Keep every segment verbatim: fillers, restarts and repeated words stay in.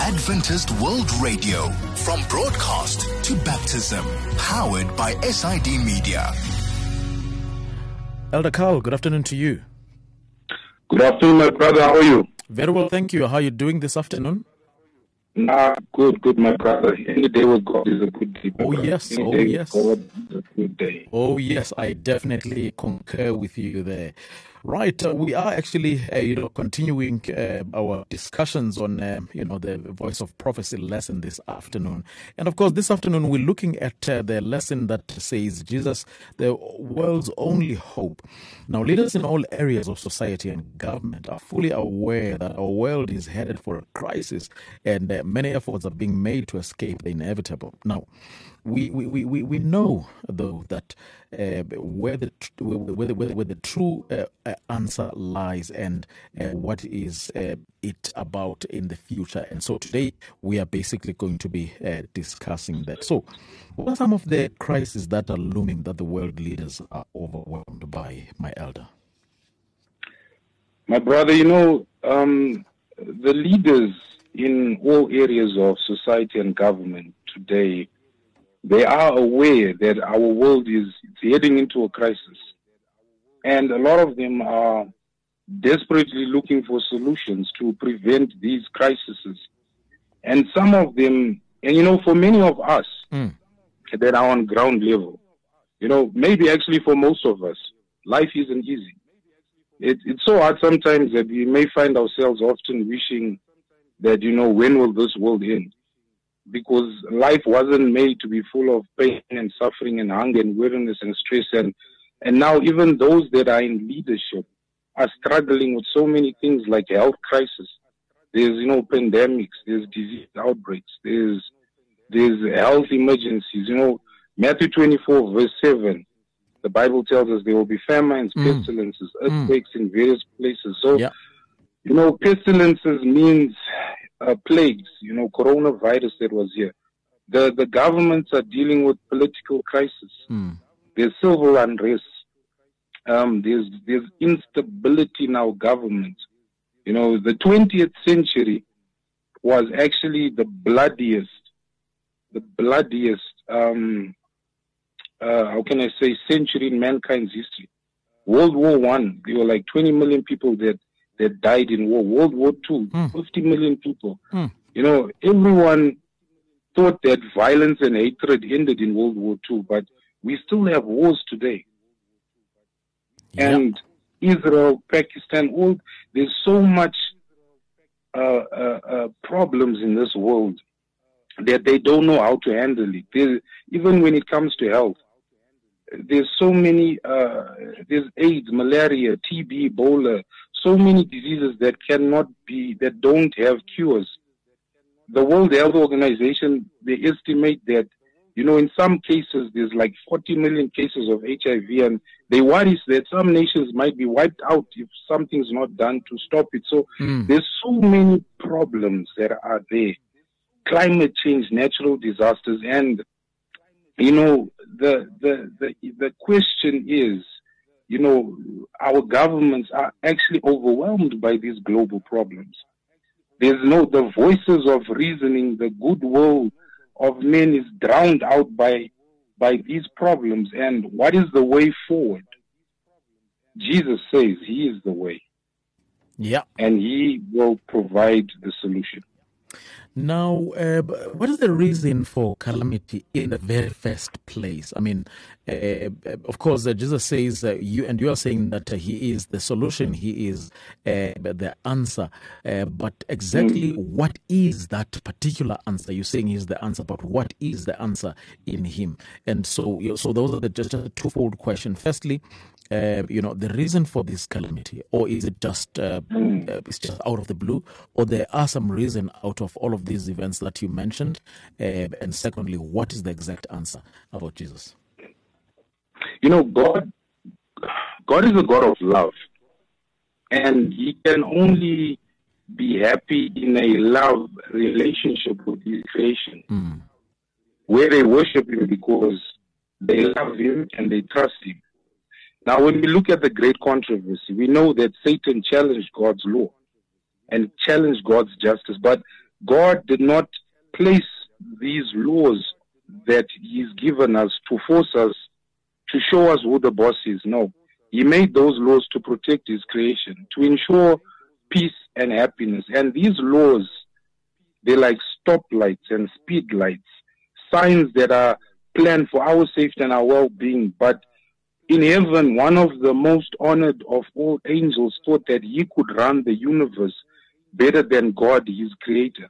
Adventist World Radio, from broadcast to baptism, powered by S I D Media. Elder Carl, good afternoon to you. Good afternoon, my brother. How are you? Very well, thank you. How are you doing this afternoon? Nah, good, good, my brother. Any day with God is a good day. Oh, brother. yes. Any Oh, day yes. with God is a good day. Oh, yes. I definitely concur with you there. Right. Uh, we are actually, uh, you know, continuing uh, our discussions on, uh, you know, the Voice of Prophecy lesson this afternoon. And of course, this afternoon, we're looking at uh, the lesson that says Jesus, the world's only hope. Now, leaders in all areas of society and government are fully aware that our world is headed for a crisis, and uh, many efforts are being made to escape the inevitable. Now, we we, we, we we know, though, that uh, where, the, where, the, where the true uh, uh, answer lies and uh, what is uh, it about in the future. And so today we are basically going to be uh, discussing that. So what are some of the crises that are looming that the world leaders are overwhelmed by, my elder? My brother, you know, um, the leaders in all areas of society and government today, they are aware that our world is heading into a crisis. And a lot of them are desperately looking for solutions to prevent these crises. And some of them, and you know, for many of us mm. that are on ground level, you know, maybe actually for most of us, life isn't easy. It, it's so hard sometimes that we may find ourselves often wishing that, you know, when will this world end? Because life wasn't made to be full of pain and suffering and hunger and weariness and stress. And, and now even those that are in leadership are struggling with so many things like health crisis. There's, you know, pandemics, there's disease outbreaks, there's, there's health emergencies. You know, Matthew twenty-four, verse seven, the Bible tells us there will be famines, mm. pestilences, earthquakes mm. in various places. So, yeah. you know, pestilences means uh, plagues, you know, coronavirus that was here. The the governments are dealing with political crisis. Mm. There's civil unrest. Um, there's there's instability in our government. You know, the twentieth century was actually the bloodiest, the bloodiest, um, uh, how can I say, century in mankind's history. World War One, there were like twenty million people that, that died in war. World War Two, mm. fifty million people. Mm. You know, everyone thought that violence and hatred ended in World War Two, but we still have wars today. Yep. And Israel, Pakistan, all there's so much uh, uh, uh, problems in this world that they don't know how to handle it. There's, even when it comes to health, there's so many, uh, there's AIDS, malaria, T B, Ebola, so many diseases that cannot be, that don't have cures. The World Health Organization, they estimate that, you know, in some cases, there's like forty million cases of H I V, and they worry that some nations might be wiped out if something's not done to stop it. So mm. there's so many problems that are there. Climate change, natural disasters, and, you know, the, the, the, the question is, you know, our governments are actually overwhelmed by these global problems. There's no, the voices of reasoning, the goodwill of men is drowned out by by these problems. And what is the way forward? Jesus says he is the way. Yeah. And he will provide the solution. Now, uh, what is the reason for calamity in the very first place? I mean, uh, of course, uh, Jesus says, uh, you and you are saying that uh, he is the solution, he is uh, the answer. Uh, but exactly mm. what is that particular answer? You're saying he's the answer, but what is the answer in him? And so, you know, so those are the, just a twofold question. Firstly, Uh, you know, the reason for this calamity, or is it just uh, uh, it's just out of the blue, or there are some reason out of all of these events that you mentioned? Uh, and secondly, what is the exact answer about Jesus? You know, God, God is a God of love, and He can only be happy in a love relationship with His creation, mm. where they worship Him because they love Him and they trust Him. Now, when we look at the great controversy, we know that Satan challenged God's law and challenged God's justice. But God did not place these laws that He's given us to force us, to show us who the boss is. No. He made those laws to protect His creation, to ensure peace and happiness. And these laws, they're like stoplights and speed lights, signs that are planned for our safety and our well-being. But in heaven, one of the most honored of all angels thought that he could run the universe better than God, his creator.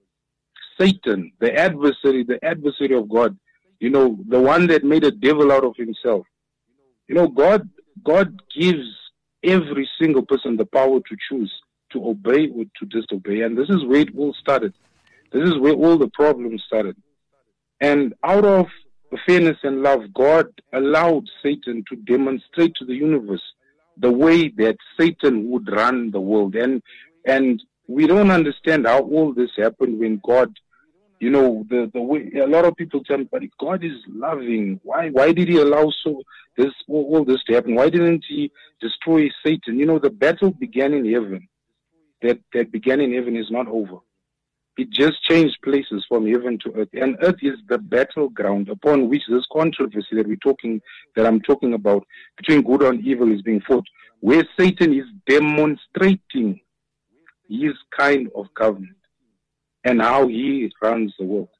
Satan, the adversary, the adversary of God, you know, the one that made a devil out of himself. You know, God, God gives every single person the power to choose to obey or to disobey. And this is where it all started. This is where all the problems started. And out of fairness and love, God allowed Satan to demonstrate to the universe the way that Satan would run the world. And and we don't understand how all this happened when God, you know, the, the way a lot of people tell me, but if God is loving, why why did He allow so this all, all this to happen? Why didn't He destroy Satan? You know, the battle began in heaven. That that began in heaven is not over. It just changed places from heaven to earth. And earth is the battleground upon which this controversy that we're talking, that I'm talking about, between good and evil is being fought, where Satan is demonstrating his kind of government and how he runs the world.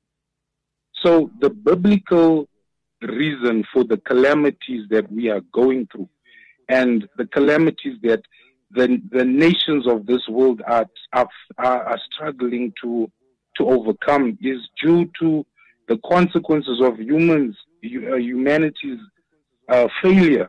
So the biblical reason for the calamities that we are going through and the calamities that The, the nations of this world are, are, are struggling to, to overcome is due to the consequences of humans, humanity's uh, failure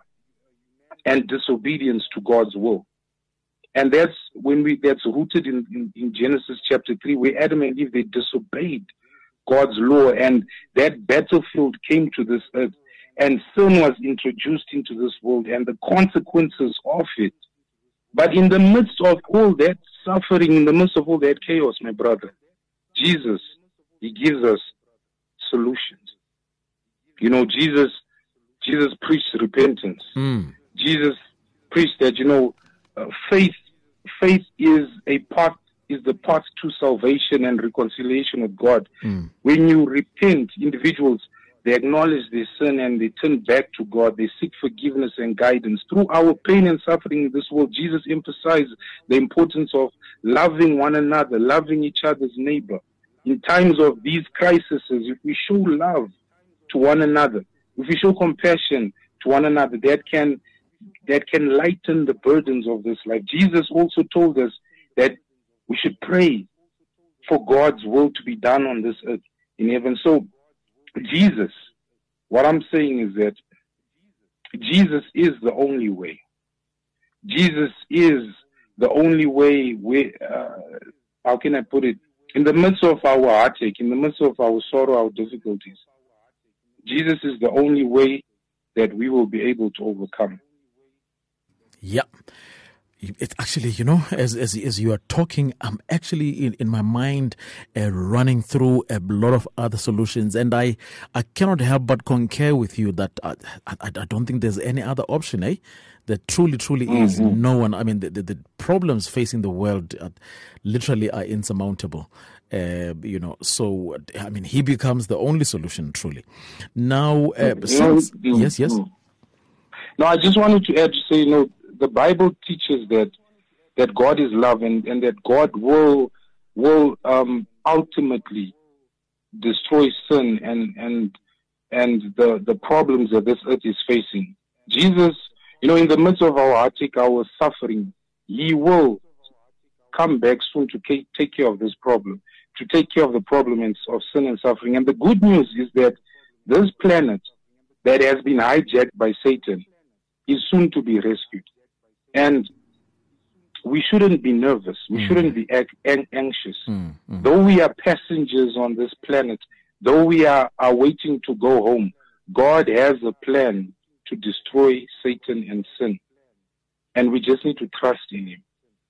and disobedience to God's will. And that's when we, that's rooted in, in, in Genesis chapter three, where Adam and Eve, they disobeyed God's law, and that battlefield came to this earth, and sin was introduced into this world, and the consequences of it. But in the midst of all that suffering, in the midst of all that chaos, my brother, Jesus, He gives us solutions. You know, Jesus, Jesus preached repentance. Mm. Jesus preached that, you know, uh, faith, faith is a path, is the path to salvation and reconciliation with God. Mm. When you repent, individuals, they acknowledge their sin and they turn back to God. They seek forgiveness and guidance. Through our pain and suffering in this world, Jesus emphasized the importance of loving one another, loving each other's neighbor. In times of these crises, if we show love to one another, if we show compassion to one another, that can that can lighten the burdens of this life. Jesus also told us that we should pray for God's will to be done on this earth in heaven. So Jesus, what I'm saying is that Jesus is the only way. Jesus is the only way. We, uh, how can I put it? In the midst of our heartache, in the midst of our sorrow, our difficulties, Jesus is the only way that we will be able to overcome. Yeah. It's actually, you know, as as as you are talking, I'm actually in, in my mind uh, running through a lot of other solutions, and I, I cannot help but concur with you that I, I, I don't think there's any other option, eh? There truly, truly mm-hmm. is no one. I mean, the, the, the problems facing the world are, literally are insurmountable. Uh, you know, so I mean, He becomes the only solution, truly. Now, uh, since, no, yes, yes. No, I just wanted to add to say, you know, the Bible teaches that that God is love, and, and that God will will um, ultimately destroy sin and and and the, the problems that this earth is facing. Jesus, you know, in the midst of our heartache, our suffering, He will come back soon to take care of this problem, to take care of the problem of sin and suffering. And the good news is that this planet that has been hijacked by Satan is soon to be rescued. And we shouldn't be nervous. We mm. shouldn't be ang- anxious. Mm, mm. Though we are passengers on this planet, though we are, are waiting to go home, God has a plan to destroy Satan and sin. And we just need to trust in Him.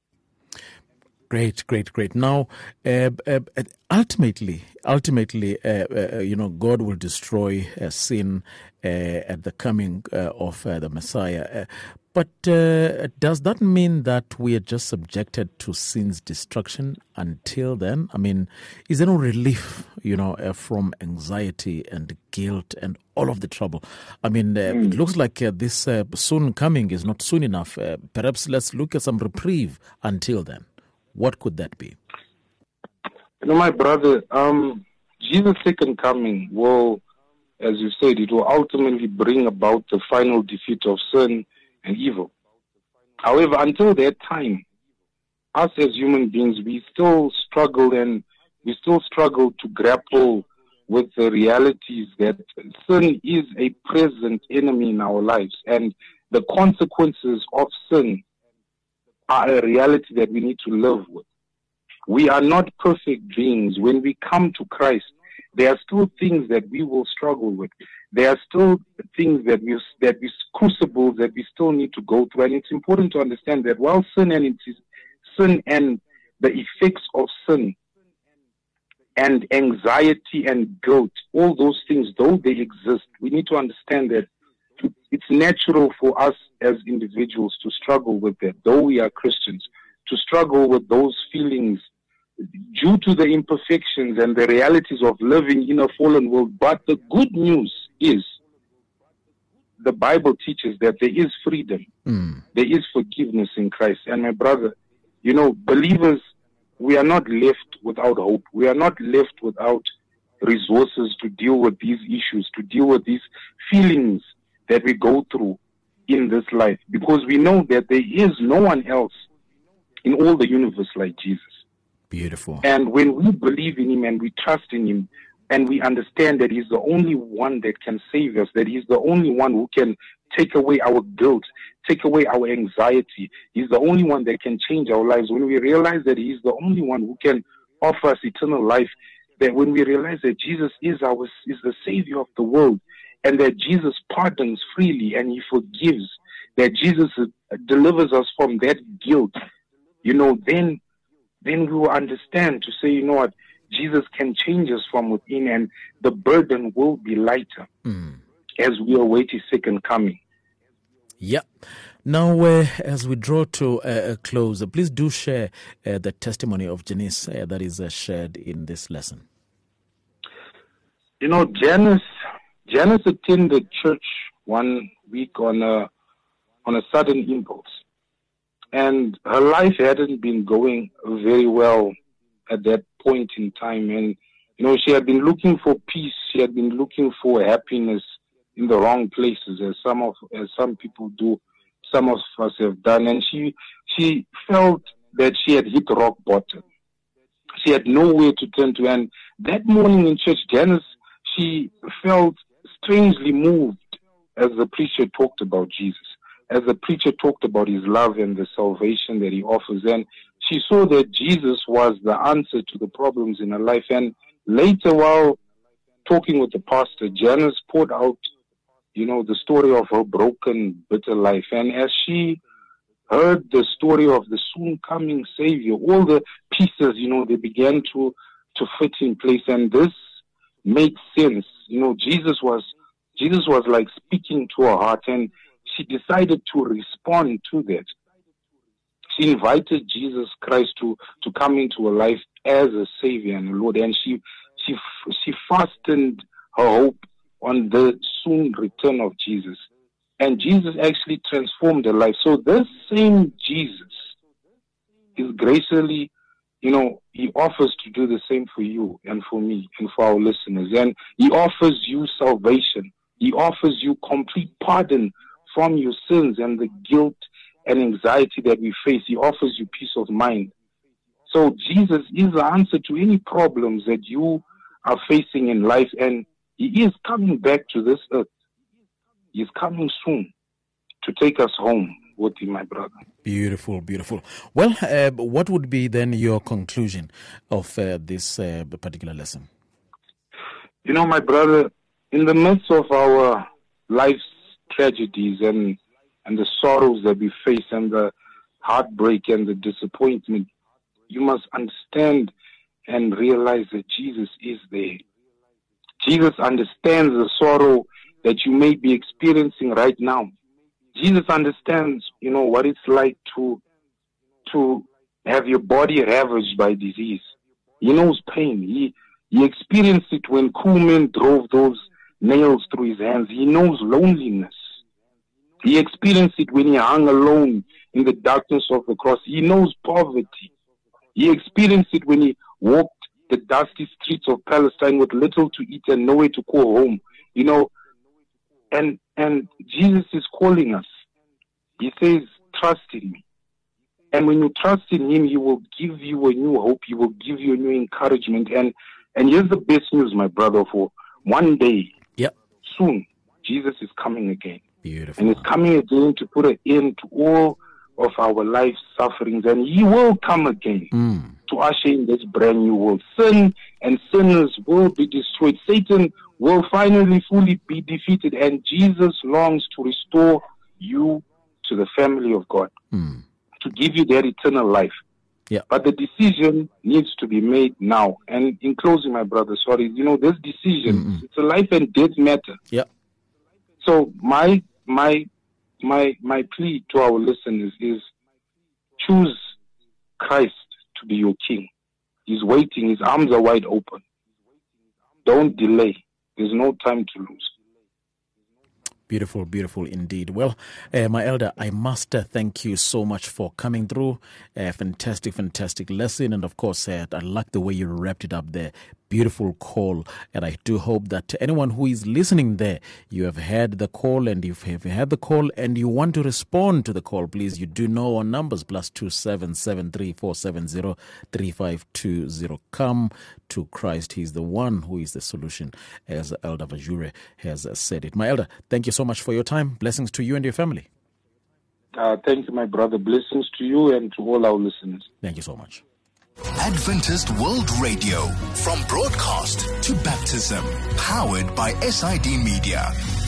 Great, great, great. Now, uh, uh, ultimately, ultimately, uh, uh, you know, God will destroy uh, sin uh, at the coming uh, of uh, the Messiah. Uh, But uh, does that mean that we are just subjected to sin's destruction until then? I mean, is there no relief, you know, uh, from anxiety and guilt and all of the trouble? I mean, uh, mm. it looks like uh, this uh, soon coming is not soon enough. Uh, perhaps let's look at some reprieve until then. What could that be? You know, my brother, um, Jesus' second coming will, as you said, it will ultimately bring about the final defeat of sin and evil. However, until that time, us as human beings, we still struggle and we still struggle to grapple with the realities that sin is a present enemy in our lives, and the consequences of sin are a reality that we need to live with. We are not perfect beings. When we come to Christ, there are still things that we will struggle with. There are still things that we that we crucibles that we still need to go through. And it's important to understand that while sin and it is, sin and the effects of sin and anxiety and guilt, all those things, though they exist, we need to understand that it's natural for us as individuals to struggle with that, though we are Christians, to struggle with those feelings due to the imperfections and the realities of living in a fallen world. But the good news is the Bible teaches that there is freedom. Mm. There is forgiveness in Christ. And my brother, you know, believers, we are not left without hope. We are not left without resources to deal with these issues, to deal with these feelings that we go through in this life, because we know that there is no one else in all the universe like Jesus. Beautiful. And when we believe in him and we trust in him and we understand that he's the only one that can save us, that he's the only one who can take away our guilt, take away our anxiety, he's the only one that can change our lives, when we realize that he's the only one who can offer us eternal life, that when we realize that Jesus is our is the Savior of the world, and that Jesus pardons freely and he forgives, that Jesus delivers us from that guilt, you know, then then we will understand to say, you know what, Jesus can change us from within, and the burden will be lighter mm. as we await his second coming. Yeah. Now, uh, as we draw to uh, a close, uh, please do share uh, the testimony of Janice uh, that is uh, shared in this lesson. You know, Janice, Janice attended church one week on a, on a sudden impulse. And her life hadn't been going very well at that point in time. And, you know, she had been looking for peace. She had been looking for happiness in the wrong places, as some of, as some people do, some of us have done. And she, she felt that she had hit rock bottom. She had nowhere to turn to. And that morning in church, Janice, she felt strangely moved as the preacher talked about Jesus, as the preacher talked about his love and the salvation that he offers. And she saw that Jesus was the answer to the problems in her life. And later, while talking with the pastor, Janice poured out, you know, the story of her broken, bitter life. And as she heard the story of the soon coming Savior, all the pieces, you know, they began to, to fit in place. And this made sense. You know, Jesus was, Jesus was like speaking to her heart, and she decided to respond to that. She invited Jesus Christ to, to come into her life as a Savior and a Lord, and she she she fastened her hope on the soon return of Jesus. And Jesus actually transformed her life. So this same Jesus is graciously, you know, he offers to do the same for you and for me and for our listeners. And he offers you salvation. He offers you complete pardon from your sins and the guilt and anxiety that we face. He offers you peace of mind. So Jesus is the answer to any problems that you are facing in life, and he is coming back to this earth. He is coming soon to take us home with him, my brother. Beautiful, beautiful. Well, uh, what would be then your conclusion of uh, this uh, particular lesson? You know, my brother, in the midst of our life's tragedies and and the sorrows that we face and the heartbreak and the disappointment, you must understand and realize that Jesus is there. Jesus understands the sorrow that you may be experiencing right now. Jesus understands, you know, what it's like to to have your body ravaged by disease. He knows pain. He he experienced it when cool men drove those nails through his hands. He knows loneliness. He experienced it when he hung alone in the darkness of the cross. He knows poverty. He experienced it when he walked the dusty streets of Palestine with little to eat and nowhere to call home. You know, and and Jesus is calling us. He says, trust in me. And when you trust in him, he will give you a new hope. He will give you a new encouragement. And and here's the best news, my brother, for one day, yep. soon, Jesus is coming again. Beautiful. And he's coming again to put an end to all of our life sufferings. And he will come again mm. to usher in this brand new world. Sin and sinners will be destroyed. Satan will finally fully be defeated. And Jesus longs to restore you to the family of God, mm. to give you that eternal life. Yeah. But the decision needs to be made now. And in closing, my brother, sorry, you know, this decision, Mm-mm. it's a life and death matter. Yeah. So my my my my plea to our listeners is choose Christ to be your king. He's waiting, his arms are wide open. Don't delay. There's no time to lose. Beautiful, beautiful indeed. Well, uh, my elder, I must uh, thank you so much for coming through. A uh, fantastic, fantastic lesson. And of course, uh, I like the way you wrapped it up there. Beautiful call. And I do hope that anyone who is listening there, you have heard the call. And if you have heard the call and you want to respond to the call, please, you do know our numbers, plus two seven seven three four seven zero three five two zero. Come to Christ. He's the one who is the solution, as Elder Vajure has said it. My elder, thank you so much for your time. Blessings to you and your family. Uh, thank you, my brother. Blessings to you and to all our listeners. Thank you so much. Adventist World Radio, from broadcast to baptism, powered by S I D Media.